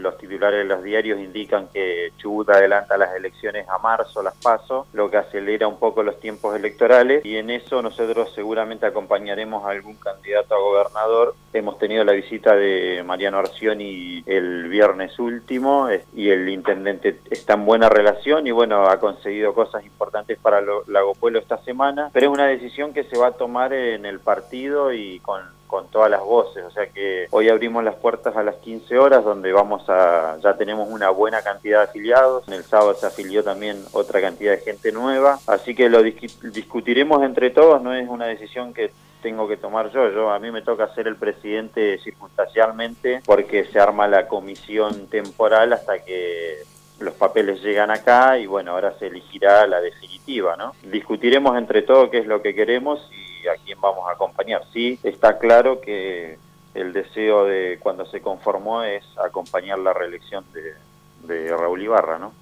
los titulares de los diarios indican que Chubut adelanta las elecciones a marzo, las PASO, lo que acelera un poco los tiempos electorales, y en eso nosotros seguramente acompañaremos a algún candidato a gobernador. Hemos tenido la visita de Mariano Arcioni el viernes último, y el intendente está en buena relación y bueno, ha conseguido cosas importantes para Lago Puelo esta semana, pero es una decisión que se va a tomar en el partido y con todas las voces, o sea que hoy abrimos las puertas a las 15 horas, donde ya tenemos una buena cantidad de afiliados. En el sábado se afilió también otra cantidad de gente nueva, así que lo discutiremos entre todos, no es una decisión que tengo que tomar yo. A mí me toca ser el presidente circunstancialmente, porque se arma la comisión temporal hasta que los papeles llegan acá y bueno, ahora se elegirá la definitiva, ¿no? Discutiremos entre todos qué es lo que queremos y a quién vamos a acompañar. Sí, está claro que el deseo de cuando se conformó es acompañar la reelección de Raúl Ibarra, ¿no?